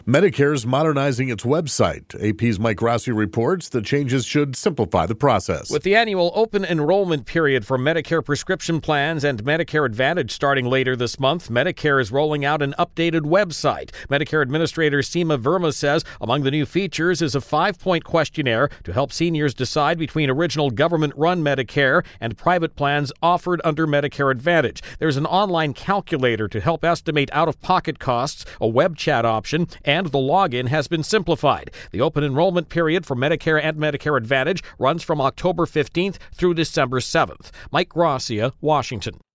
Medicare is modernizing its website. AP's Mike Rossi reports the changes should simplify the process. With the annual open enrollment period for Medicare prescription plans and Medicare Advantage starting later this month, Medicare is rolling out an updated website. Medicare Administrator Seema Verma says among the new features is a 5-point questionnaire to help seniors decide between original government-run Medicare and private plans offered under Medicare Advantage. There's an online calculator to help estimate out-of-pocket costs, a web chat option, and the login has been simplified. The open enrollment period for Medicare and Medicare Advantage runs from October 15th through December 7th. Mike Gracia, Washington.